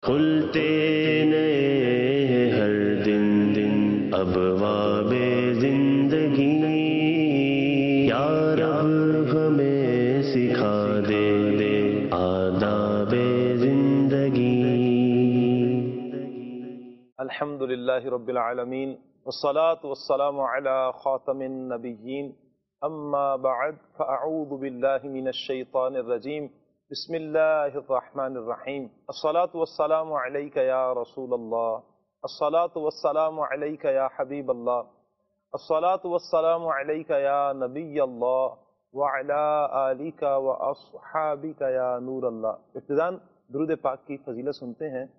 کھلتے نئے ہیں ہر دن دن ابواب زندگی، یا رب ہمیں سکھا دے دے آداب زندگی۔ الحمد للہ رب العالمین، والصلاة والسلام علی خاتم النبیین، اما بعد فاعوذ باللہ من الشیطان الرجیم، بسم اللہ الرحمن الرحیم۔ الصلاة والسلام علیک یا رسول اللہ، الصلاة والسلام علیک یا حبیب اللہ، الصلاة والسلام علیک یا نبی اللہ، وعلی آلک واصحابک یا نور اللہ۔ ابتداً درود پاک کی فضیلت سنتے ہیں۔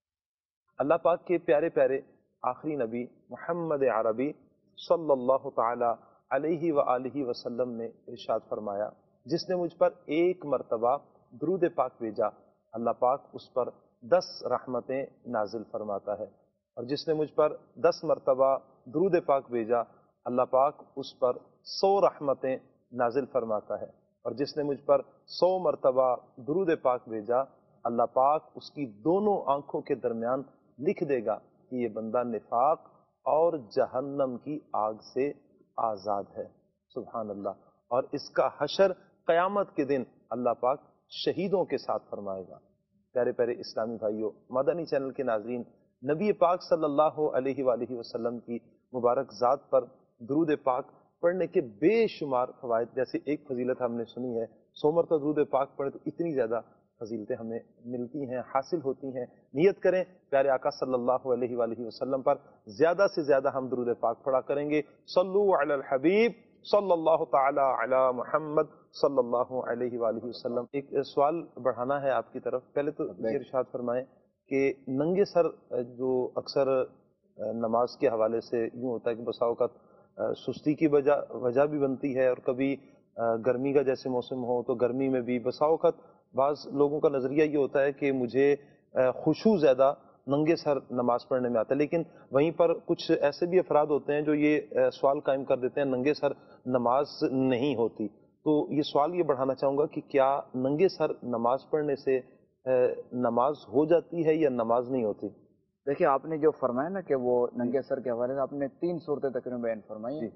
اللہ پاک کے پیارے پیارے آخری نبی محمد عربی صلی اللہ تعالی علیہ وآلہ وسلم نے ارشاد فرمایا، جس نے مجھ پر ایک مرتبہ درود پاک بھیجا، اللہ پاک اس پر 10 رحمتیں نازل فرماتا ہے، اور جس نے مجھ پر 10 مرتبہ درود پاک بھیجا، اللہ پاک اس پر 100 رحمتیں نازل فرماتا ہے، اور جس نے مجھ پر 100 مرتبہ درود پاک بھیجا، اللہ پاک اس کی دونوں آنکھوں کے درمیان لکھ دے گا کہ یہ بندہ نفاق اور جہنم کی آگ سے آزاد ہے۔ سبحان اللہ۔ اور اس کا حشر قیامت کے دن اللہ پاک شہیدوں کے ساتھ فرمائے گا۔ پیارے پیارے اسلامی بھائیوں، مدنی چینل کے ناظرین، نبی پاک صلی اللہ علیہ وآلہ وسلم کی مبارک ذات پر درود پاک پڑھنے کے بے شمار فوائد، جیسے ایک فضیلت ہم نے سنی ہے، 100 مرتبہ درود پاک پڑھے تو اتنی زیادہ فضیلتیں ہمیں ملتی ہیں، حاصل ہوتی ہیں۔ نیت کریں پیارے آقا صلی اللہ علیہ وآلہ وسلم پر زیادہ سے زیادہ ہم درود پاک پڑھا کریں گے۔ صلو علی الحبیب صلی اللہ تعالی علی محمد صلی اللہ علیہ وآلہ وسلم۔ ایک سوال بڑھانا ہے آپ کی طرف۔ پہلے تو یہ ارشاد فرمائیں کہ ننگے سر جو اکثر نماز کے حوالے سے یوں ہوتا ہے کہ بسا اوقات سستی کی وجہ بھی بنتی ہے، اور کبھی گرمی کا جیسے موسم ہو تو گرمی میں بھی بسا اوقات بعض لوگوں کا نظریہ یہ ہوتا ہے کہ مجھے خشوع زیادہ ننگے سر نماز پڑھنے میں آتا ہے، لیکن وہیں پر کچھ ایسے بھی افراد ہوتے ہیں جو یہ سوال قائم کر دیتے ہیں ننگے سر نماز نہیں ہوتی۔ تو یہ سوال یہ بڑھانا چاہوں گا کہ کیا ننگے سر نماز پڑھنے سے نماز ہو جاتی ہے یا نماز نہیں ہوتی؟ دیکھیے، آپ نے جو فرمایا نا کہ وہ ننگے سر کے حوالے سے آپ نے 3 صورتیں تقریباً بیان فرمائی ہیں۔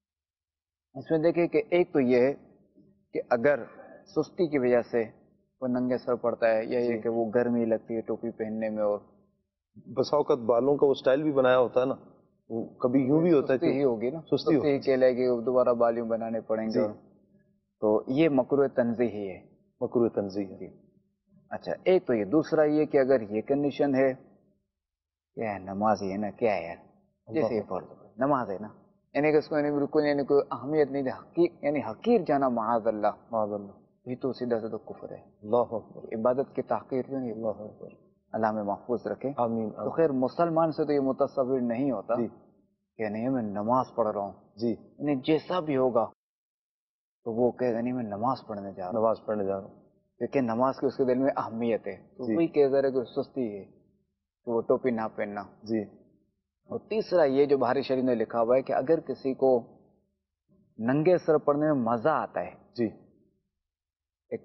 اس میں دیکھیے کہ ایک تو یہ ہے کہ اگر سستی کی وجہ سے وہ ننگے سر پڑتا ہے، یا یہ کہ وہ گرمی لگتی ہے ٹوپی پہننے میں، اور بسا اوقات بالوں کا وہ سٹائل بھی بنایا ہوتا ہے نا، وہ کبھی یوں بھی ہوتا ہے، سستی ہی ہوگی نا، سستی ہی کے لے گی، دوبارہ بالیوں بنانے پڑیں گے، تو یہ مکروہ تنزیہ ہی ہے، مکروہ تنزیہ ہے۔ اچھا، ایک تو یہ، دوسرا یہ کہ اگر یہ کنڈیشن ہے کہ نماز ہی ہے نا، کیا ہے یار، جیسے یہ پڑھ نماز ہے نا، یعنی کہ اس کو بالکل یعنی کوئی اہمیت نہیں ہے، یعنی حقیر جانا، معاذ اللہ، معاذ اللہ، یہ تو سیدھا سیدھا کفر ہے۔ اللہ اکبر، عبادت کی تحقیر جو نہیں، اللہ اکبر، اللہ میں محفوظ رکھے۔ آمین۔ تو خیر مسلمان سے تو یہ متصور نہیں ہوتا کہ نہیں میں نماز پڑھ رہا ہوں، یعنی جیسا بھی ہوگا تو وہ کہے گا نہیں میں نماز پڑھنے جا رہا ہوں، نماز پڑھنے جا رہا ہوں، لیکن نماز کی اس کے دل میں اہمیت ہے، تو وہی کہہ رہا ہے کہ سستی ہے تو وہ ٹوپی نہ پہننا۔ اور تیسرا یہ جو بہاری شریف نے لکھا ہوا ہے کہ اگر کسی کو ننگے سر پڑھنے میں مزہ آتا ہے، ایک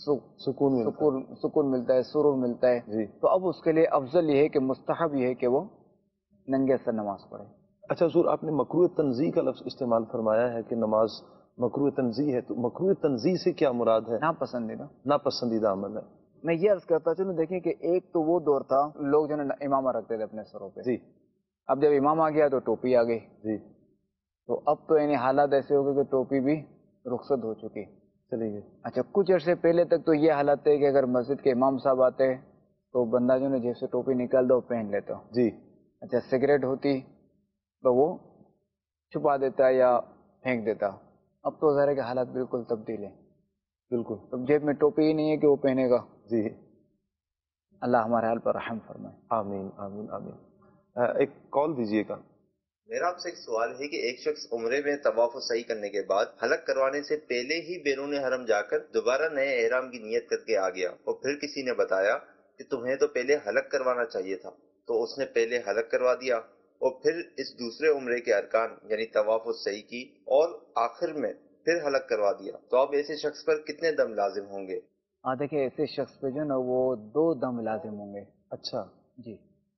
سکون ملتا ہے، سرور ملتا ہے، تو اب اس کے لیے افضل یہ ہے کہ مستحب یہ ہے کہ وہ ننگے سر نماز پڑھے۔ اچھا حضور، آپ نے مکروہ تنزیہ کا لفظ استعمال فرمایا ہے کہ نماز مکروہ تنزیہ ہے، تو مکروہ تنزیہ سے کیا مراد ہے؟ ناپسندیدہ، ناپسندیدہ عمل ہے۔ میں یہ عرض کرتا چلوں، دیکھیں کہ ایک تو وہ دور تھا لوگ جو ہے امامہ رکھتے تھے اپنے سروں پہ، اب جب امام آ گیا تو ٹوپی آ گئی، تو اب تو یعنی حالات ایسے ہو گئے کہ ٹوپی بھی رخصت ہو چکی، چلی گئی۔ اچھا، کچھ عرصے پہلے تک تو یہ حالت ہے کہ اگر مسجد کے امام صاحب آتے تو بندہ جو ہے جیب سے ٹوپی نکال دو پہن لیتا۔ اچھا، سگریٹ ہوتی تو وہ چھپا دیتا یا پھینک دیتا۔ اب تو ظاہر ہے کہ حالات بالکل تبدیل ہے، بالکل، اب جیب میں ٹوپی ہی نہیں ہے کہ وہ پہنے گا۔ اللہ ہمارے حال پر رحم فرمائے، آمین آمین آمین۔ ایک کال دیجیے گا۔ میرا آپ سے ایک سوال ہے کہ ایک شخص عمرے میں طواف و سعی کرنے کے بعد حلق کروانے سے پہلے ہی بیرون حرم جا کر دوبارہ نئے احرام کی نیت کر کے آ گیا، اور پھر کسی نے بتایا کہ تمہیں تو پہلے حلق کروانا چاہیے تھا، تو اس نے پہلے حلق کروا دیا اور پھر اس دوسرے عمرے کے ارکان یعنی طواف و سعی کی، اور آخر میں پھر حلق کروا دیا، تو اب ایسے شخص پر کتنے دم لازم ہوں گے؟ دیکھیں ایسے شخص پہ جو نا وہ 2 دم لازم ہوں گے۔ اچھا جی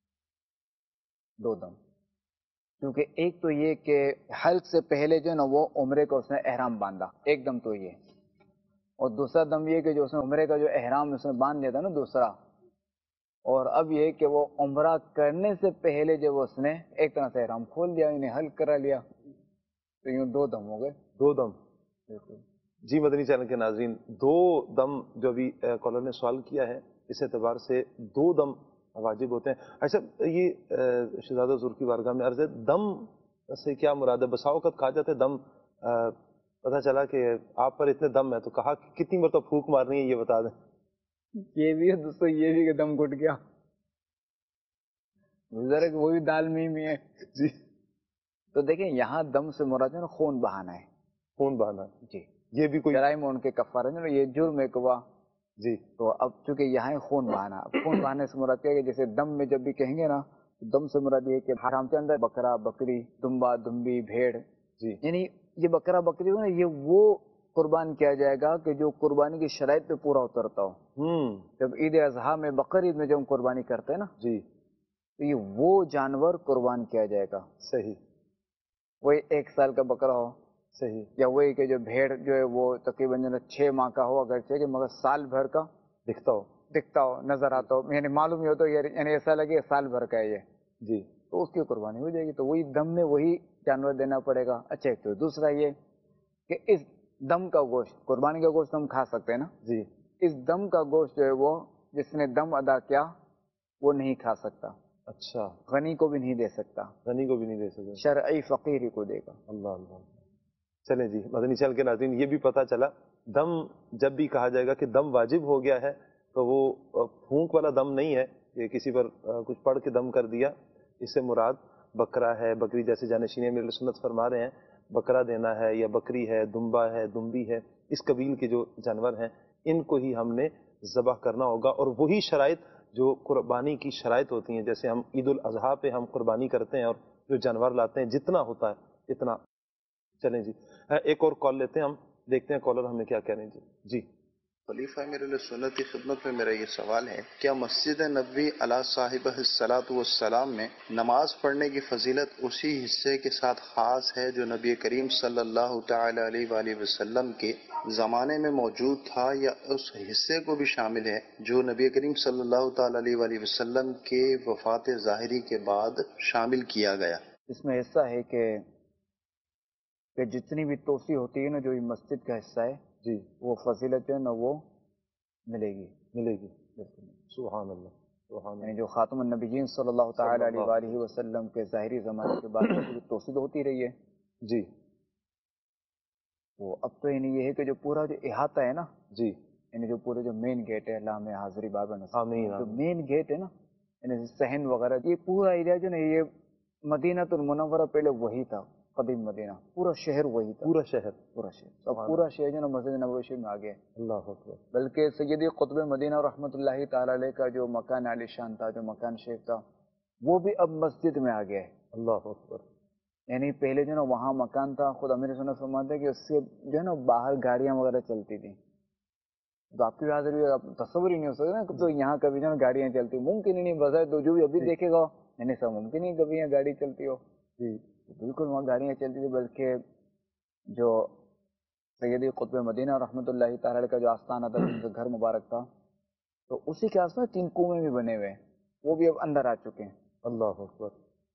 2 دم. کیونکہ ایک تو یہ کہ حلق سے پہلے جو ہے نا وہ عمرے کا اس نے احرام باندھا، ایک دم تو یہ، اور دوسرا دم یہ کہ جو اس نے عمرے کا جو احرام اس نے باندھ دیا تھا نا دوسرا، اور اب یہ کہ وہ عمرہ کرنے سے پہلے جب اس نے ایک طرح سے احرام کھول دیا، انہیں حلق کرا لیا، تو یوں 2 دم ہو گئے. 2 دم. جی مدنی چینل کے ناظرین، 2 دم جو ابھی کالر نے سوال کیا ہے اس اعتبار سے 2 دم واجب ہوتے ہیں. اچھا یہ شہزادہ حضور کی بارگاہ میں عرض ہے، دم سے کیا مراد ہے؟ بسا اوقات کہا جاتا ہے دم، پتہ چلا کہ آپ پر اتنے دم ہے تو کہا کہ کتنی مرتبہ پھونک مارنی ہے یہ بتا دیں. یہ بھی ہے دوستوں، یہ بھی کہ دم گھٹ گیا، ذرا وہ بھی دال میں ہے. جی تو دیکھیں یہاں دم سے مراد ہے نا خون بہانا ہے. خون بہانا. جی یہ بھی کوئی جرائم ان کے کفارہ ہے نا، یہ جرم ایک ہوا. جی تو اب چونکہ یہاں خون بہانا، اب خون بہانے سے مراد کیا ہے کہ جیسے دم میں جب بھی کہیں گے نا، دم سے مراد یہ کہ حرام کے اندر بکرا بکری دمبا دمبی بھیڑ، جی یعنی یہ بکرا بکری ہو نا، یہ وہ قربان کیا جائے گا کہ جو قربانی کی شرائط پہ پورا اترتا ہو. جب عید اضحیٰ میں بقر عید میں جب ہم قربانی کرتے ہیں نا، جی تو یہ وہ جانور قربان کیا جائے گا. صحیح وہی 1 سال کا بکرا ہو، صحیح، یا وہی کہ جو بھیڑ جو ہے وہ تقریباً 6 ماہ کا ہو اگرچہ کہ مگر سال بھر کا دکھتا ہو نظر آتا ہو، یعنی معلوم ہی ہو تو یعنی ایسا لگے سال بھر کا ہے یہ، جی تو اس کی قربانی ہو جائے گی. تو وہی دم میں وہی جانور دینا پڑے گا. اچھا ایک تو دوسرا یہ کہ اس دم کا گوشت، قربانی کا گوشت ہم کھا سکتے ہیں نا، جی اس دم کا گوشت جو ہے وہ جس نے دم ادا کیا وہ نہیں کھا سکتا. اچھا غنی کو بھی نہیں دے سکتا، غنی کو بھی نہیں دے سکے. شرعی فقیر ہی کو دے گا. اللہ اللہ. چلیں جی مدنی چینل کے ناظرین، یہ بھی پتہ چلا دم جب بھی کہا جائے گا کہ دم واجب ہو گیا ہے تو وہ پھونک والا دم نہیں ہے کہ کسی پر کچھ پڑھ کے دم کر دیا. اس سے مراد بکرا ہے، بکری، جیسے جانشین امیر سنت فرما رہے ہیں بکرا دینا ہے، یا بکری ہے، دمبا ہے، دمبی ہے، اس قبیل کے جو جانور ہیں ان کو ہی ہم نے ذبح کرنا ہوگا. اور وہی شرائط جو قربانی کی شرائط ہوتی ہیں، جیسے ہم عید الاضحیٰ پہ ہم قربانی کرتے ہیں اور جو جانور لاتے ہیں جتنا ہوتا ہے اتنا. چلیں جی ایک اور کال لیتے ہیں، ہم دیکھتے ہیں کالر ہمیں کیا کہہ رہے ہیں. جی خلیفہ امیر سنت کی خدمت میں میرا یہ سوال ہے، کیا مسجد نبوی علی صاحبہ الصلاۃ والسلام میں نماز پڑھنے کی فضیلت اسی حصے کے ساتھ خاص ہے جو نبی کریم صلی اللہ تعالی علیہ وآلہ وسلم کے زمانے میں موجود تھا، یا اس حصے کو بھی شامل ہے جو نبی کریم صلی اللہ تعالی علیہ وآلہ وسلم کے وفات ظاہری کے بعد شامل کیا گیا؟ اس میں ایسا ہے کہ جتنی بھی توسیع ہوتی ہے نا جو یہ مسجد کا حصہ ہے، جی وہ فضیلت جو ہے نا وہ ملے گی. سبحان اللہ سبحان یعنی اللہ. جو خاتم النبیین صلی اللہ تعالی علیہ وآلہ وسلم کے ظاہری زمانے کے بعد توسیع ہوتی رہی ہے. جی تو اب تو یعنی یہ ہے کہ جو پورا جو احاطہ ہے نا، جی یعنی جو پورے جو مین گیٹ ہے، علامہ حاضری بابا نصر، آمین جو مین گیٹ ہے نا، یعنی صحن وغیرہ، یہ پورا ایریا جو نا یہ مدینہ المنورہ پہلے وہی تھا، قدیم مدینہ، پورا شہر وہی تھا، پورا شہر. اب پورا شہر جو نا مسجد نبوی شریف میں آ گیا. اللہ اکبر. بلکہ سیدی قطب مدینہ رحمۃ اللہ تعالی علیہ کا جو مکان عالی شان تھا، جو مکان شریف تھا، وہ بھی اب مسجد میں آ گیا ہے. اللہ اکبر. یعنی پہلے جو نا وہاں مکان تھا، خود امیر سنت فرماتے ہیں کہ اس سے جو ہے نا باہر گاڑیاں وغیرہ چلتی تھیں. تو آپ کی حاضر بھی آپ تصور ہی نہیں ہو سکتا نا تو یہاں کبھی جو ہے گاڑیاں چلتی، ممکن ہی نہیں. بظاہر تو جو بھی ابھی دیکھے گا یعنی سب ممکن ہی کبھی یہاں گاڑی چلتی ہو. جی بالکل وہاں گاڑیاں چلتی تھی. بلکہ جو سیدی قطب مدینہ رحمۃ اللہ تعالی علیہ کا جو آستانہ تھا، جن کا گھر مبارک تھا، تو اسی کے آس پاس 3 کنویں بھی بنے ہوئے ہیں، وہ بھی اب اندر آ چکے ہیں. اللہ اکبر.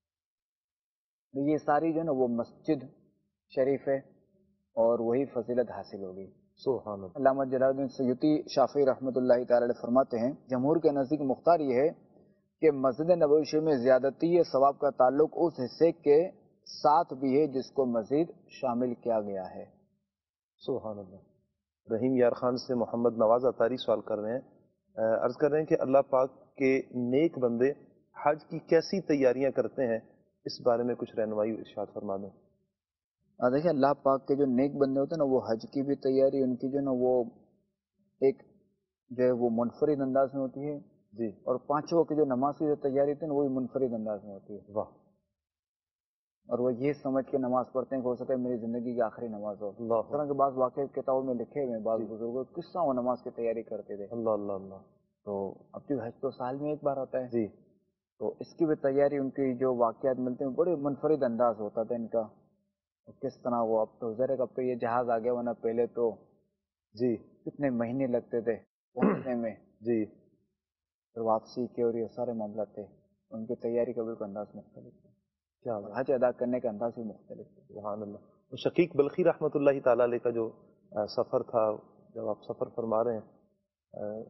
یہ ساری جو ہے نا وہ مسجد شریف ہے اور وہی فضیلت حاصل ہوگی. سبحان اللہ. علامہ جلال الدین سیوطی شافعی رحمۃ اللہ تعالی علیہ فرماتے ہیں، جمہور کے نزدیک مختار یہ ہے کہ مسجد نبوی شریف میں زیادتی ثواب کا تعلق اس حصے کے ساتھ بھی ہے جس کو مزید شامل کیا گیا ہے. سبحان اللہ. رحیم یار خان سے محمد نواز اطاری سوال کر رہے ہیں، عرض کر رہے ہیں کہ اللہ پاک کے نیک بندے حج کی کیسی تیاریاں کرتے ہیں، اس بارے میں کچھ رہنمائی ارشاد فرما دیں. دیکھیں اللہ پاک کے جو نیک بندے ہوتے ہیں نا، وہ حج کی بھی تیاری ان کی جو ہے نا وہ ایک جو ہے وہ منفرد انداز میں ہوتی ہے. جی اور 5 وقت کی جو نماز کی جو تیاری ہوتی ہے نا وہ بھی منفرد انداز میں ہوتی ہے. واہ. اور وہ یہ سمجھ کے نماز پڑھتے ہیں کہ ہو سکتا ہے میری زندگی کی آخری نماز ہو. اللہ اس طرح کے بعض واقعہ کتابوں میں لکھے ہوئے ہیں، بعض بزرگوں کس طرح وہ نماز کی تیاری کرتے تھے. اللہ اللہ اللہ. تو اب جو حج تو سال میں ایک بار ہوتا ہے جی تو اس کی بھی تیاری ان کی جو واقعات ملتے ہیں بڑے منفرد انداز ہوتا تھا ان کا. کس طرح وہ اب تو ظاہر ہے اب تو یہ جہاز آ گیا ورنہ پہلے تو جی کتنے مہینے لگتے تھے پہنچنے میں جی پھر واپسی کے اور یہ سارے معاملات تھے. ان کی تیاری کا بالکل انداز مختلف تھا کیا اور حج ادا کرنے کا انداز بھی مختلف تھا. سبحان اللہ. شقیق بلخی رحمۃ اللہ تعالیٰ علیہ کا جو سفر تھا، جب آپ سفر فرما رہے ہیں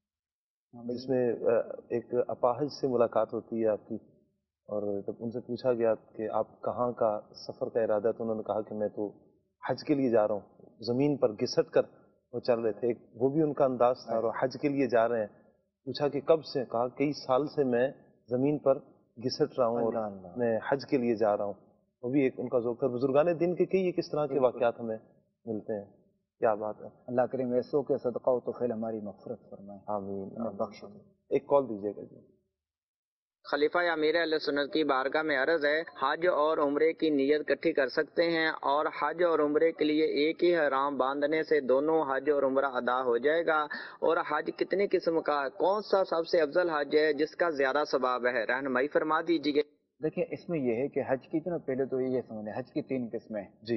جس میں ایک اپاہج سے ملاقات ہوتی ہے آپ کی، اور جب ان سے پوچھا گیا کہ آپ کہاں کا سفر کا ارادہ ہے تو انہوں نے کہا کہ میں تو حج کے لیے جا رہا ہوں. زمین پر گھسٹ کر وہ چل رہے تھے، وہ بھی ان کا انداز تھا، اور حج کے لیے جا رہے ہیں. پوچھا کہ کب سے؟ کہا کئی سال سے میں زمین پر گھسٹ رہا ہوں اور میں حج کے لیے جا رہا ہوں. وہ بھی ایک ان کا ذوق تھا. بزرگان دین کے کئی ایک اس طرح کے واقعات ہمیں ملتے ہیں. کیا بات ہے. اللہ کریم ایسو کے صدقہ و توفیل ہماری مغفرت فرمائے، آمین ہمیں بخش دے. ایک کال دیجیے گا جی. خلیفہ امیر اہل سنت کی بارگاہ میں عرض ہے، حج اور عمرے کی نیت اکٹھی کر سکتے ہیں اور حج اور عمرے کے لیے ایک ہی احرام باندھنے سے دونوں حج اور عمرہ ادا ہو جائے گا؟ اور حج کتنے قسم کا، کون سا سب سے افضل حج ہے جس کا زیادہ ثواب ہے؟ رہنمائی فرما دیجیے. دیکھیں اس میں یہ ہے کہ حج کی جو نا پہلے تو یہ سمجھ لیں حج کی 3 قسمیں، جی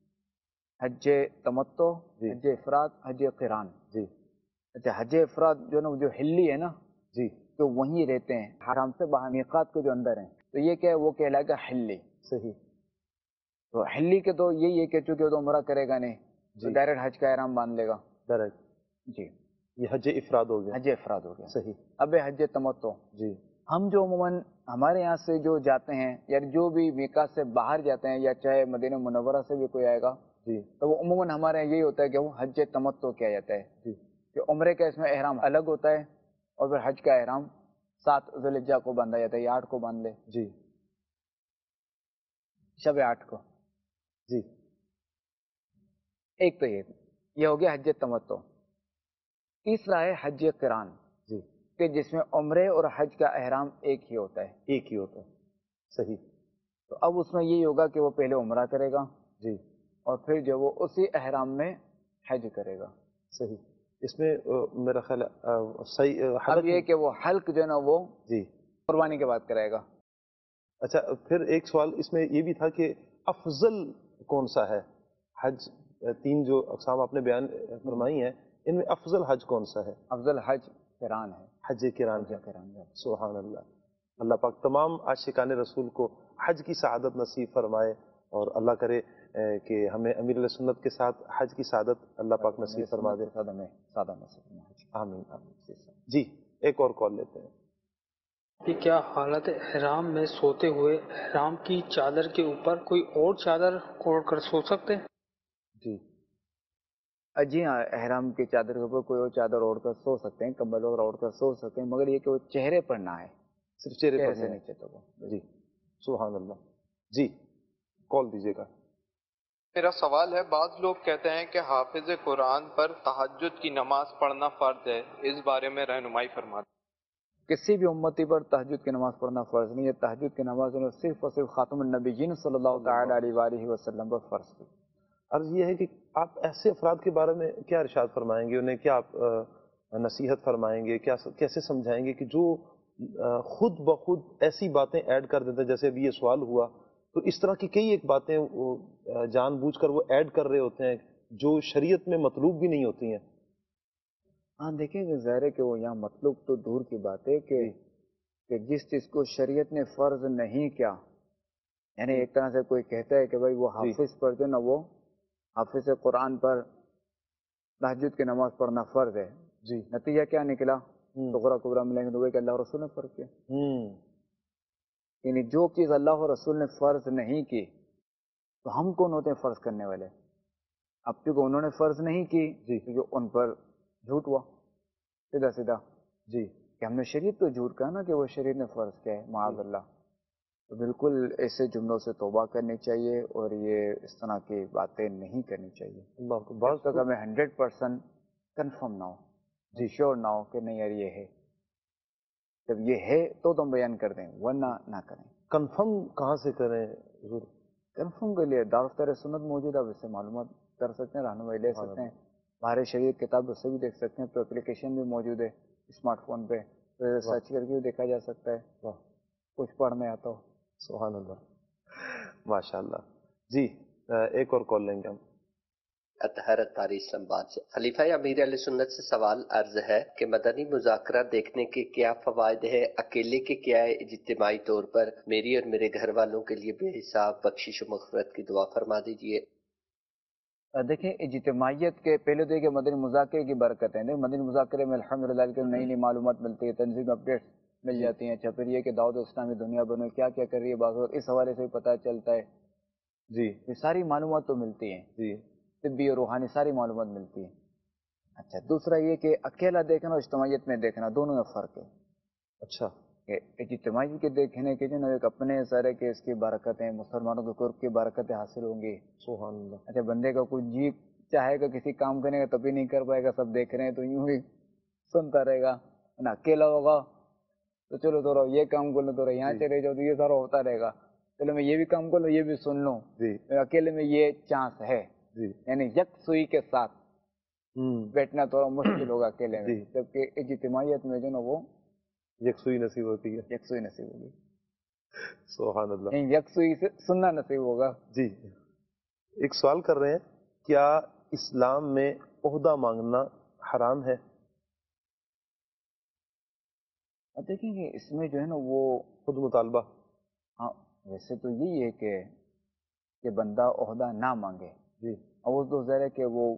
حج تمتع، جی حج افراد، حج قران. جی اچھا حج افراد جو نا جو حلی ہے نا جی جو وہیں رہتے ہیں حرام سے باہر میقات کے جو اندر ہیں تو یہ کیا ہے وہ کہلائے گا حلی. صحیح. تو حلی کے تو یہی ہے کہ چونکہ وہ تو عمرہ کرے گا نہیں تو جی ڈائریکٹ حج کا احرام باندھ لے گا. ڈائریکٹ. جی یہ حج افراد ہو گیا. حج افراد ہو گیا. صحیح. اب حج تمتع، جی ہم جو عموماً ہمارے یہاں سے جو جاتے ہیں یا جو بھی میقات سے باہر جاتے ہیں یا چاہے مدینہ منورہ سے بھی کوئی آئے گا جی تو وہ عموماً ہمارے یہاں یہی ہوتا ہے کہ وہ حج تمتع کیا جاتا ہے جی کہ عمرے کا اس میں احرام الگ ہوتا ہے اور پھر حج کا احرام 7 ذی الحجہ کو باندھا جاتا ہے یا 8 کو باندھ لے، جی شب 8 کو. جی ایک تو یہ ہو گیا حج تمتع. تیسرا ہے حج قران جی کہ جس میں عمرے اور حج کا احرام ایک ہی ہوتا ہے. ایک ہی ہوتا ہے. صحیح. تو اب اس میں یہی ہوگا کہ وہ پہلے عمرہ کرے گا جی اور پھر جو وہ اسی احرام میں حج کرے گا. صحیح. اس میں میرا خیال ہے صحیح اب یہ کہ وہ حلق جو ہے نا وہ جی قربانی کے بعد کرے گا. اچھا پھر ایک سوال اس میں یہ بھی تھا کہ افضل کون سا ہے حج؟ 3 جو اقسام آپ نے بیان فرمائی ہیں ان میں افضل حج کون سا ہے؟ افضل حج قران ہے. حج قران حج ہے. قران ہے. سبحان اللہ. اللہ پاک تمام عاشقان رسول کو حج کی سعادت نصیب فرمائے اور اللہ کرے کہ ہمیں امیر علیہ سنت کے ساتھ حج کی سعادت اللہ پاک نصیب فرما دے. سادہ نصیب. آمین آمین. جی ایک اور کال لیتے ہیں. کہ کیا حالت احرام میں سوتے ہوئے احرام کی چادر کے اوپر کوئی اور چادر اوڑھ کر سو سکتے ہیں؟ جی جی ہاں احرام کی چادر کے اوپر کوئی اور چادر اوڑھ کر سو سکتے ہیں، کمبل اور اوڑھ کر سو سکتے ہیں، مگر یہ کہ وہ چہرے پر نہ ہے، صرف چہرے پر سے نیچے تو وہ. جی سبحان اللہ. جی کال دیجیے گا. میرا سوال ہے، بعض لوگ کہتے ہیں کہ حافظ قرآن پر تہجد کی نماز پڑھنا فرض ہے، اس بارے میں رہنمائی فرما دیں. کسی بھی امتی پر تہجد کی نماز پڑھنا فرض نہیں ہے. تہجد کی نماز صرف اور صرف خاتم النبیین صلی اللہ تعالی علیہ وآلہ وسلم پر فرض تھی. عرض یہ ہے کہ آپ ایسے افراد کے بارے میں کیا ارشاد فرمائیں گے، انہیں کیا آپ نصیحت فرمائیں گے، کیسے سمجھائیں گے کہ جو خود بخود ایسی باتیں ایڈ کر دیتے ہیں؟ جیسے ابھی یہ سوال ہوا تو اس طرح کی کئی ایک باتیں وہ جان بوجھ کر وہ ایڈ کر رہے ہوتے ہیں جو شریعت میں مطلوب بھی نہیں ہوتی ہیں. ہاں دیکھیں کہ ظاہر ہے کہ وہ یہاں مطلوب تو دور کی بات ہے کہ جس چیز کو شریعت نے فرض نہیں کیا، یعنی ایک طرح سے کوئی کہتا ہے کہ بھائی وہ حافظ پر جو نا وہ حافظ قرآن پر تہجد کی نماز پڑھنا فرض ہے. جی نتیجہ کیا نکلا؟ صغرا کبرا ملیں گے تو وہ کہ اللہ رسول نے فرض کیا. یعنی جو چیز اللہ اور رسول نے فرض نہیں کی تو ہم کون ہوتے ہیں فرض کرنے والے؟ اب چونکہ انہوں نے فرض نہیں کی جی جو ان پر جھوٹ ہوا سیدھا سیدھا. جی کہ ہم نے شریعت تو جھوٹ کہا نا کہ وہ شریعت نے فرض کیا ہے، معاذ اللہ. تو بالکل ایسے جملوں سے توبہ کرنی چاہیے اور یہ اس طرح کی باتیں نہیں کرنی چاہیے. اللہ کو جب تک ہمیں 100% کنفرم نہ ہو، جی شیور نہ ہو کہ نہیں یار یہ ہے. جب یہ ہے تو ہم بیان کر دیں ورنہ نہ کریں. کنفرم کہاں سے کریں حضور؟ کنفرم کے لیے دارالفتہ سنت موجود ہے، آپ اس سے معلومات کر سکتے ہیں، رہنمائی لے سکتے ہیں. باہر شریعت کتاب اس سے بھی دیکھ سکتے ہیں، تو اپلیکیشن بھی موجود ہے، स्मार्ट फोन पे, तो सर्च करके भी देखा जा सकता है, कुछ पढ़ने आता हो। सुभान अल्लाह, माशाअल्लाह। जी, एक और कॉल लेंगे हम। अतहर तारी इस्लामाबाद से। खलीफा अमीर अहले सुन्नत से सवाल अर्ज है कि मदनी मुज़ाकरा देखने के क्या फ़वाइद है, अकेले के क्या है, इज्तिमाई तौर पर मेरी और मेरे घर वालों के लिए बेहिसाब बख्शिश व मग़फ़िरत की दुआ फरमा दीजिए। देखिए, इज्तिमाइयत के पहले तो ये कि मदनी मुज़ाकरे की बरकत है। मदनी मुज़ाकरे में अल्हम्दुलिल्लाह नई नई मालूमात मिलती है, तंज़ीम अपडेट्स मिल जाती हैं। अच्छा, फिर ये कि दाऊद इस्लामी दुनिया भर में क्या क्या कर रही है बात, इस हवाले से भी पता चलता है। जी, ये सारी मालूमात तो मिलती हैं, जी, तिब्बी और रूहानी सारी मालूमात मिलती है। अच्छा, दूसरा ये कि अकेला देखना और इज्तिमाइयत में देखना दोनों में फ़र्क है। अच्छा, इज्तिमाई के देखने के जो ना एक अपने सर है कि इसकी बरकतें, मुसलमानों के कुर्ब की बरकतें हासिल होंगी। सुभान अल्लाह। अच्छा, बंदे का कुछ जी चाहेगा किसी काम करने का तभी नहीं कर पाएगा, सब देख रहे हैं तो यूं ही सुनता रहेगा ना। अकेला होगा तो चलो थोड़ा ये काम कर लो, थोड़ा यहाँ चले जाओ, तो ये सारा होता रहेगा। चलो मैं ये भी काम कर लो, ये भी सुन लो। अकेले में ये चांस है, यानी यकसुई के साथ बैठना थोड़ा मुश्किल होगा अकेले में, जबकि इज्तिमाइयत में जो ना वो यकसुई नसीब होती है। यकसुई नसीब होगी, सुभान अल्लाह, यकसुई से सुनना नसीब होगा। जी, एक सवाल कर रहे हैं, क्या इस्लाम में ओहदा मांगना हराम है? अब देखेंगे इसमें जो है ना वो खुद मुतालबा। हाँ, वैसे तो यही है कि बंदा ओहदा ना मांगे जी। और वो तो ज़रा कि वो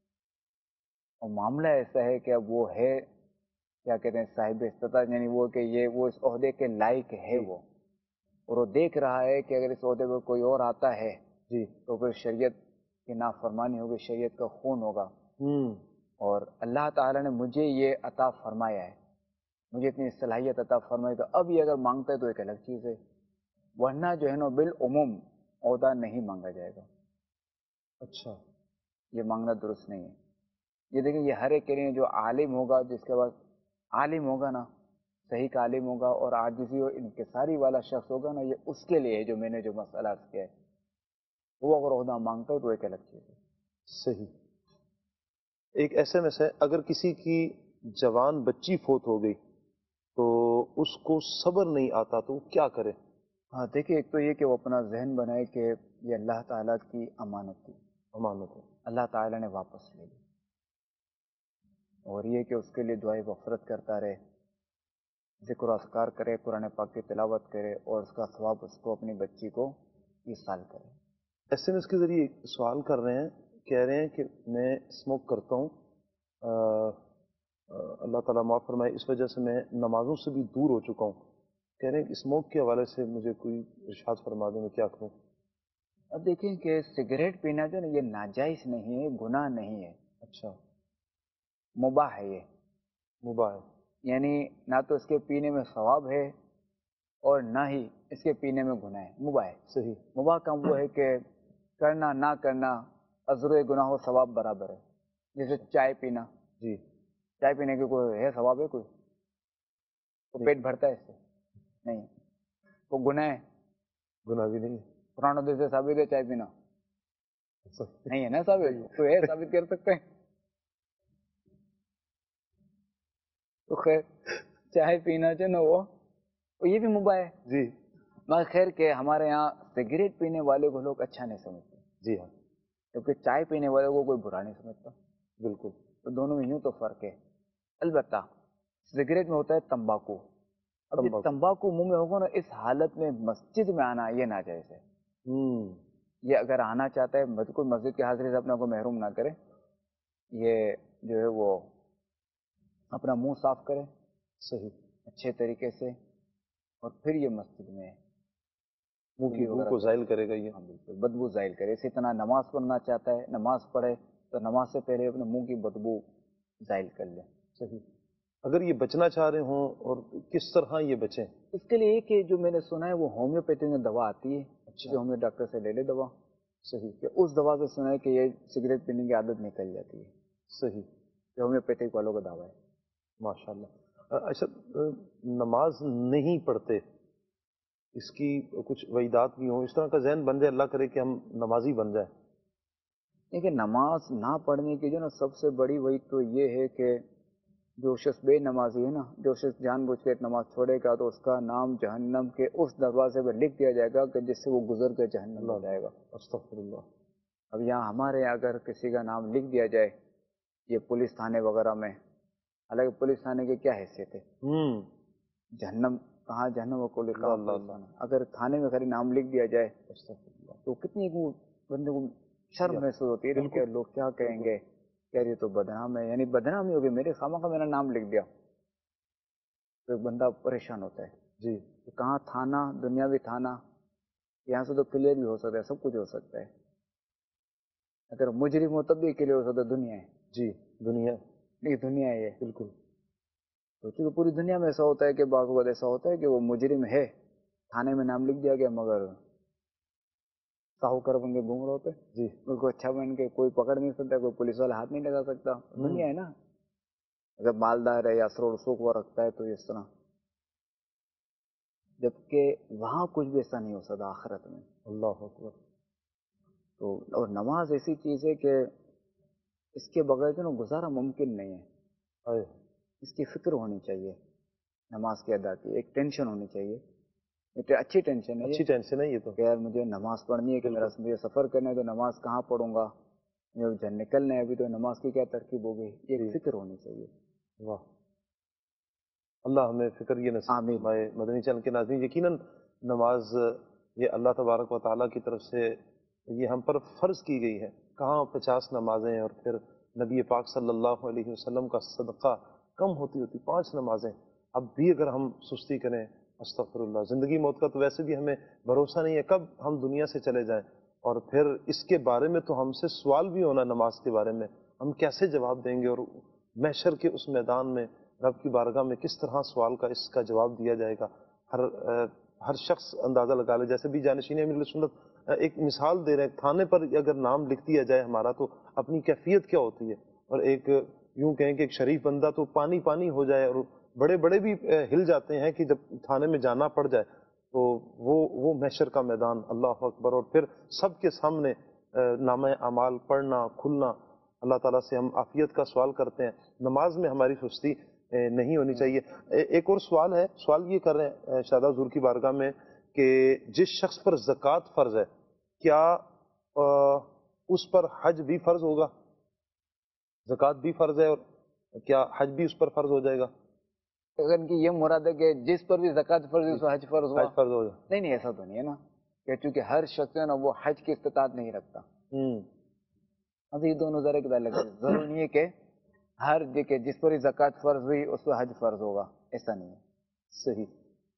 मामला ऐसा है कि अब वो है क्या कहते हैं साहिब इस्तिताअत, यानी वो कि ये वो इस ओहदे के लायक है वो, और वो देख रहा है कि अगर इस ओहदे पर कोई और आता है जी तो फिर शरीयत की नाफरमानी होगी, शरीयत का खून होगा। और अल्लाह ताला ने मुझे ये अता फरमाया है, मुझे इतनी सलाहियत अता फरमाई, तो अब ये अगर मांगता है तो एक अलग चीज़ है, वरना जो है ना बिल उमूम ओहदा नहीं मांगा जाएगा। अच्छा, ये मांगना दुरुस्त नहीं है। ये देखिए, ये हर एक के लिए जो आलिम होगा, जिसके पास आलिम होगा ना, सही का आलिम होगा और आजिज़ी और इनकिसारी वाला शख्स होगा ना, ये उसके लिए है जो मैंने जो मसला अर्ज़ किया है। वो अगर ओहदा मांगता है तो एक अलग चीज़ है। सही। एक SMS है, अगर किसी की जवान बच्ची फोत हो गई तो उसको सब्र नहीं आता तो क्या करे? हाँ, देखिए, एक तो ये कि वो अपना जहन बनाए कि ये अल्लाह ताला की अमानत थी, अमानत है, अल्लाह ताला ने वापस ले ली, और ये कि उसके लिए दुआए वफ़रत करता रहे, ज़िक्र अस्कार करे, कुरान पाक की तिलावत करे, और उसका सवाब उसको अपनी बच्ची को ईसाल करे। SMS के ज़रिए सवाल कर रहे हैं, कह रहे हैं कि मैं स्मोक करता हूँ, अल्लाह ताला माफ़ फरमाए, इस वजह से मैं नमाज़ों से भी दूर हो चुका हूँ। कह रहे हैं कि स्मोक के हवाले से मुझे कोई इरशाद फरमा देंगे, क्या करूँ? अब देखें कि सिगरेट पीना जो ना ये नाजायज़ नहीं है, गुनाह नहीं है। अच्छा, मुबाह है, ये मुबाह है, यानी ना तो इसके पीने में सवाब है और ना ही इसके पीने में गुनाह है, मुबाह है। सही। मुबाह का वो है कि करना ना करना अज़र गुनाह और सवाब बराबर है। जैसे चाय पीना जी, चाय पीने के कोई है सवाब है कोई? तो पेट भरता है इससे? नहीं। वो गुनाह है? गुनाह भी नहीं है। कुरान हदीस से साबित है चाय पीना? नहीं है ना साबित, तो है साबित कर सकते हैं। तो खैर चाय पीना जो ना वो ये भी मुबाह है जी, मगर खैर के हमारे यहाँ सिगरेट पीने वाले को लोग अच्छा नहीं समझते। जी हाँ, क्योंकि चाय पीने वाले को कोई बुरा नहीं समझता। बिल्कुल। तो दोनों में यूँ तो फर्क है। अलबत्ता सिगरेट में होता है तंबाकू। अब ये तंबाकू मुंह में होगा ना, इस हालत में मस्जिद में आना ये नाजायज़ है। ये अगर आना चाहता है कोई मस्जिद की हाजिरी से अपने को महरूम ना करे, ये जो है वो अपना मुंह साफ करे सही अच्छे तरीके से, और फिर ये मस्जिद में मुंह को ज़ाइल करेगा ये। हाँ बिल्कुल, बदबू ज़ाइल करे। इसी तरह नमाज पढ़ना चाहता है, नमाज पढ़े तो नमाज से पहले अपने मुंह की बदबू ज़ाइल कर ले। सही। अगर ये बचना चाह रहे हों और किस तरह ये बचें? इसके लिए कि जो मैंने सुना है वो होम्योपैथी में दवा आती है। अच्छा, जो होम्यो डॉक्टर से ले ले दवा। सही। कि उस दवा से सुना है कि ये सिगरेट पीने की आदत निकल जाती है। सही। ये होम्योपैथिक वालों का दावा है। माशाल्लाह। अच्छा, नमाज नहीं पढ़ते, इसकी कुछ वहीदात भी हों, इस तरह का ज़हन बन जाए, अल्लाह करे कि हम नमाजी बन जाए। देखिए, नमाज ना पढ़ने की जो ना सबसे बड़ी वही तो ये है कि جو شخص بے نمازی ہے نا، جو شخص جان بوجھ کے نماز چھوڑے گا تو اس کا نام جہنم کے اس دروازے پہ لکھ دیا جائے گا کہ جس سے وہ گزر کے جہنم میں جائے گا۔ استغفر اللہ۔ اب یہاں ہمارے یہاں اگر کسی کا نام لکھ دیا جائے یہ پولیس تھانے وغیرہ میں، حالانکہ پولیس تھانے کی کیا حیثیت ہے؟ جہنم کہاں جہنم کو لکھا، اگر تھانے میں خالی نام لکھ دیا جائے تو کتنی بندے کو شرم محسوس ہوتی ہے کہ لوگ کیا کہیں گے، یار یہ تو بدنام ہے، یعنی بدنام ہی ہوگی، میرے خامہ کا میرا نام لکھ دیا تو ایک بندہ پریشان ہوتا ہے۔ جی تو کہاں تھانہ، دنیاوی تھانہ، یہاں سے تو کلیئر بھی ہو سکتا ہے، سب کچھ ہو سکتا ہے، اگر مجرم ہو تب بھی کلیئر ہو سکتا ہے، دنیا ہے، جی دنیا، نہیں دنیا ہے یہ بالکل۔ تو چونکہ پوری دنیا میں ایسا ہوتا ہے کہ بعض اوقات ایسا ہوتا ہے کہ وہ مجرم ہے، تھانے میں نام لکھ دیا گیا مگر ساہوکار بن کے گھوم رہے ہوتے، جی اس کو اچھا بن کے کوئی پکڑ نہیں سکتا، کوئی پولیس والا ہاتھ نہیں لگا سکتا، دنیا ہے نا۔ اگر مالدار ہے یا اسرار رسوخ ہوا رکھتا ہے تو اس طرح، جبکہ وہاں کچھ بھی ایسا نہیں ہو سکتا آخرت میں۔ اللہ اکبر۔ تو اور نماز ایسی چیز ہے کہ اس کے بغیر جو نا گزارا ممکن نہیں ہے، اس کی فکر ہونی چاہیے نماز کے ادا کی، ایک ٹینشن ہونی چاہیے، ایک اچھی ٹینشن ہے، اچھی ٹینشن ہے یہ تو، کہ یار مجھے نماز پڑھنی ہے، کہ میرا مجھے سفر کرنا ہے تو نماز کہاں پڑھوں گا، مجھے نکلنا ہے ابھی تو نماز کی کیا ترکیب ہوگی، یہ ایک فکر ہونی چاہیے۔ واہ، اللہ ہمیں فکر یہ نصیب فرمائے۔ مدنی چینل کے ناظرین، یقیناً نماز یہ اللہ تبارک و تعالیٰ کی طرف سے یہ ہم پر فرض کی گئی ہے، کہاں 50 نمازیں، اور پھر نبی پاک صلی اللہ علیہ وسلم کا صدقہ کم ہوتی 5 نمازیں، اب بھی اگر ہم سستی کریں، استغفر اللہ، زندگی موت کا تو ویسے بھی ہمیں بھروسہ نہیں ہے کب ہم دنیا سے چلے جائیں، اور پھر اس کے بارے میں تو ہم سے سوال بھی ہونا نماز کے بارے میں، ہم کیسے جواب دیں گے، اور محشر کے اس میدان میں رب کی بارگاہ میں کس طرح سوال کا اس کا جواب دیا جائے گا، ہر شخص اندازہ لگا لے۔ جیسے بھی جانشین امیر سنت ایک مثال دے رہے ہیں، تھانے پر اگر نام لکھ دیا جائے ہمارا تو اپنی کیفیت کیا ہوتی ہے، اور ایک یوں کہیں کہ ایک شریف بندہ تو پانی پانی ہو جائے، اور بڑے بڑے بھی ہل جاتے ہیں کہ جب تھانے میں جانا پڑ جائے تو وہ محشر کا میدان، اللہ اکبر، اور پھر سب کے سامنے نامہ اعمال پڑھنا کھلنا، اللہ تعالیٰ سے ہم عافیت کا سوال کرتے ہیں۔ نماز میں ہماری سستی نہیں ہونی چاہیے۔ ایک اور سوال ہے، سوال یہ کر رہے ہیں شہداء حضور کی بارگاہ میں کہ جس شخص پر زکوٰۃ فرض ہے کیا اس پر حج بھی فرض ہوگا؟ زکوٰۃ بھی فرض ہے اور کیا حج بھی اس پر فرض ہو جائے گا؟ اگر ان کی یہ مراد ہے کہ جس پر بھی زکوٰۃ فرض ہے اس پر حج فرض ہوا، حج فرض ہو جائے؟ نہیں ایسا تو نہیں ہے نا، کہ چونکہ ہر شخص ہے نا وہ حج کی استطاعت نہیں رکھتا، ابھی یہ دونوں ذرا کے الگ ہے، ضرور نہیں ہے کہ ہر دیکھے جس پر زکوٰۃ فرض ہوئی اس پر حج فرض ہوگا، ایسا نہیں ہے۔ صحیح،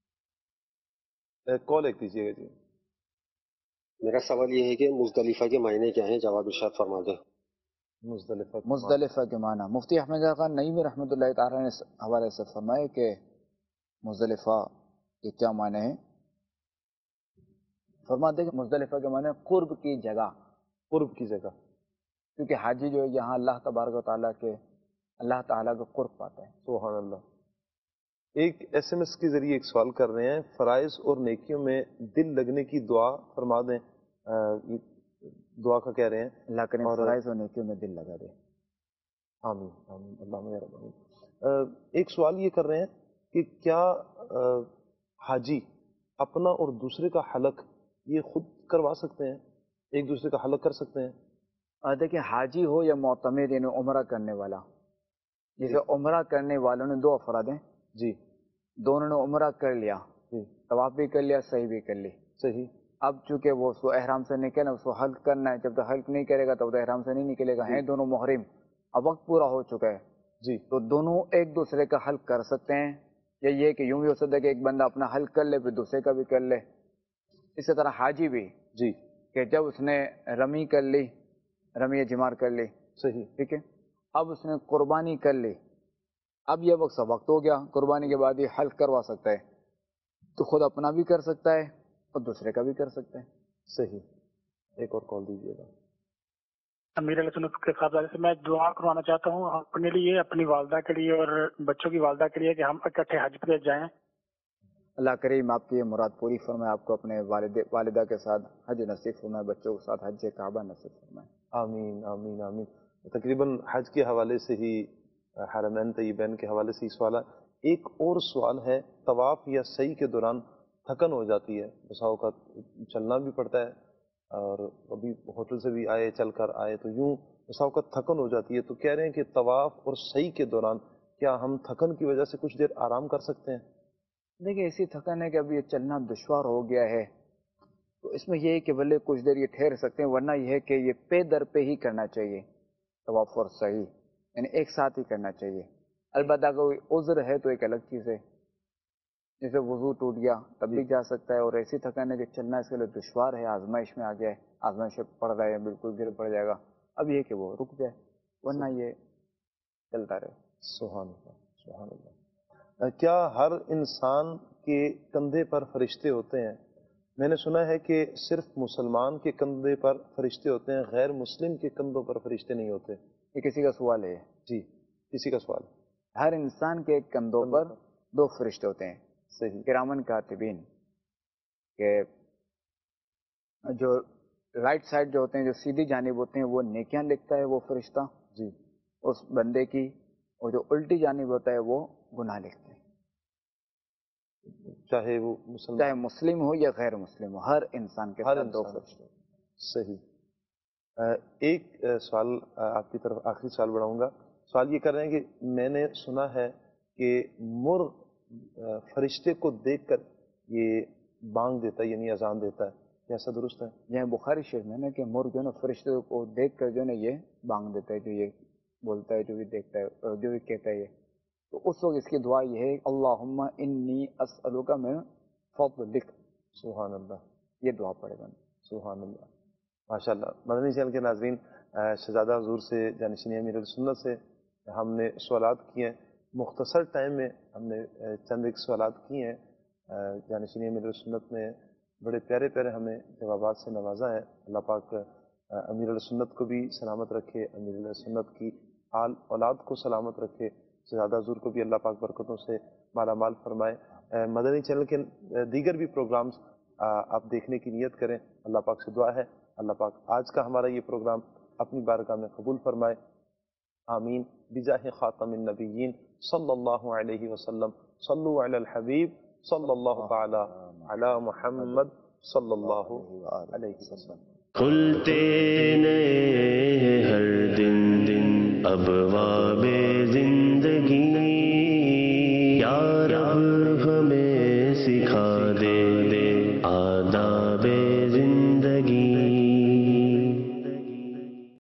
کال ایک دیجیے گا جی۔ میرا سوال یہ ہے کہ مزدلفہ کے معنی کیا ہیں، جواب ارشاد فرما دیں۔ مزدلفہ کے معنی مفتی احمد خان نعیمی رحمۃ اللہ تعالیٰ نے حوالے سے فرمائے کہ مزدلفہ کے کیا معنی ہیں، فرماتے کہ مزدلفہ کے معنی قرب کی جگہ، قرب کی جگہ، کیونکہ حاجی جو ہے یہاں اللہ تبارک و تعالیٰ کے اللہ تعالیٰ کا قرب پاتا ہے۔ سبحان اللہ۔ ایک ایس ایم ایس کے ذریعے ایک سوال کر رہے ہیں، فرائض اور نیکیوں میں دل لگنے کی دعا فرما دیں، دعا کا کہہ رہے ہیں، اللہ کریم فرائض اور نیکیوں میں دل لگا دے۔ آمین آمین، اللہم یا رب آمین۔ ایک سوال یہ کر رہے ہیں کہ کیا حاجی اپنا اور دوسرے کا حلق یہ خود کروا سکتے ہیں، ایک دوسرے کا حلق کر سکتے ہیں؟ دیکھیں حاجی ہو یا معتمر یعنی عمرہ کرنے والا، جیسے عمرہ کرنے والوں نے 2 افراد ہیں جی، دونوں نے عمرہ کر لیا، طواف بھی کر لیا، صحیح بھی کر لی، صحیح، اب چونکہ وہ اس کو احرام سے نکلنا، اس کو حلق کرنا ہے، جب تک حلق نہیں کرے گا تب تک احرام سے نہیں نکلے گا، ہیں دونوں محرم، اب وقت پورا ہو چکا ہے جی، تو دونوں ایک دوسرے کا حلق کر سکتے ہیں، یا یہ کہ یوں بھی ہو سکتا ہے کہ ایک بندہ اپنا حلق کر لے پھر دوسرے کا بھی کر لے۔ اسی طرح حاجی بھی جی، کہ جب اس نے رمی کر لی، رمی جمار کر لی، صحیح، ٹھیک ہے، اب اس نے قربانی کر لی، اب یہ وقت ہو گیا، قربانی کے بعد یہ حلق کروا سکتا ہے، تو خود اپنا بھی کر سکتا ہے اور دوسرے کا بھی کر سکتا ہے۔ صحیح، ایک اور کال دیجیے گا۔ امیر علیہ سنت کے صاحب سے میں دعا کروانا چاہتا ہوں اپنے لیے، اپنی والدہ کے لیے اور بچوں کی والدہ کے لیے کہ ہم اکٹھے حج پہ جائیں۔ اللہ کریم آپ کی یہ مراد پوری فرمائے، آپ کو اپنے والدہ کے ساتھ حج نصیب فرمائے، بچوں کے ساتھ حج کعبہ نصیب فرمائے۔ آمین آمین آمین۔ تقریباً حج کے حوالے سے ہی حرمین طیبین کے حوالے سے یہ سوال ہے. ایک اور سوال ہے، طواف یا سعی کے دوران تھکن ہو جاتی ہے، بسا اوقات چلنا بھی پڑتا ہے اور ابھی ہوٹل سے بھی آئے، چل کر آئے، تو یوں بسا اوقات تھکن ہو جاتی ہے. تو کہہ رہے ہیں کہ طواف اور سعی کے دوران کیا ہم تھکن کی وجہ سے کچھ دیر آرام کر سکتے ہیں؟ دیکھیں ایسی تھکن ہے کہ اب یہ چلنا دشوار ہو گیا ہے، تو اس میں یہ ہے کہ بھلے کچھ دیر یہ ٹھہر سکتے ہیں، ورنہ یہ ہے کہ یہ پے در پہ ہی کرنا چاہیے طواف اور سعی، یعنی ایک ساتھ ہی کرنا چاہیے. البتہ کوئی عذر ہے تو ایک الگ چیز ہے، جیسے وضو ٹوٹ گیا تب بھی جا سکتا ہے، اور ایسی تھکن ہے کہ چلنا اس کے لیے دشوار ہے، آزمائش میں آ گیا ہے، آزمائش پڑ رہا ہے، بالکل گر پڑ جائے گا، اب یہ کہ وہ رک جائے، ورنہ یہ چلتا رہے. سبحان اللہ، سبحان اللہ. کیا ہر انسان کے کندھے پر فرشتے ہوتے ہیں؟ میں نے سنا ہے کہ صرف مسلمان کے کندھے پر فرشتے ہوتے ہیں، غیر مسلم کے کندھوں پر فرشتے نہیں ہوتے. یہ کسی کا سوال ہے؟ جی، کسی کا سوال. ہر انسان کے کندھوں پر 2 فرشتے ہوتے ہیں، صحیح، کرامن کاتبین، کہ جو رائٹ سائڈ جو ہوتے ہیں، جو سیدھی جانب ہوتے ہیں، وہ نیکیاں لکھتا ہے وہ فرشتہ جی اس بندے کی، اور جو الٹی جانب ہوتا ہے وہ گناہ لکھتے ہیں، چاہے وہ مسلم ہو یا غیر مسلم ہو، ہر انسان کے ساتھ 2 فرشتے. صحیح. ایک سوال آپ کی طرف، آخری سوال بڑھاؤں گا. سوال یہ کر رہے ہیں کہ میں نے سنا ہے کہ مرغ فرشتے کو دیکھ کر یہ بانگ دیتا ہے، یعنی اذان دیتا ہے، کیا ایسا درست ہے؟ یہ بخاری شریف میں نا کہ مرغ جو ہے نا فرشتے کو دیکھ کر جو ہے نا یہ بانگ دیتا ہے، جو یہ بولتا ہے، جو بھی دیکھتا ہے، جو بھی کہتا ہے یہ. تو اس وقت اس کی دعا یہ ہے، اللہم انی اسألک من فضلک. سبحان اللہ. یہ دعا پڑھے گا. سبحان اللہ، ماشاء اللہ. مدنی چینل کے ناظرین، شہزادہ حضور سے، جانشین امیر السنت سے ہم نے سوالات کیے ہیں. مختصر ٹائم میں ہم نے چند ایک سوالات کیے ہیں. جانشین امیر السنت نے بڑے پیارے پیارے ہمیں جوابات سے نوازا ہے. اللہ پاک امیر السنت کو بھی سلامت رکھے، امیر السنت کی آل اولاد کو سلامت رکھے، شہزادہ حضور کو بھی اللہ پاک برکتوں سے مالا مال فرمائے. مدنی چینل کے دیگر بھی پروگرامز آپ دیکھنے کی نیت کریں. اللہ پاک سے دعا ہے اللہ پاک آج کا ہمارا یہ پروگرام اپنی بارگاہ میں قبول فرمائے. آمین بجاہ خاتم النبیین صلی اللہ علیہ وسلم. صلو علی الحبیب صلی اللہ تعالی علی محمد صلی اللہ علیہ وسلم. کھلتے نئے ہر دن ابواب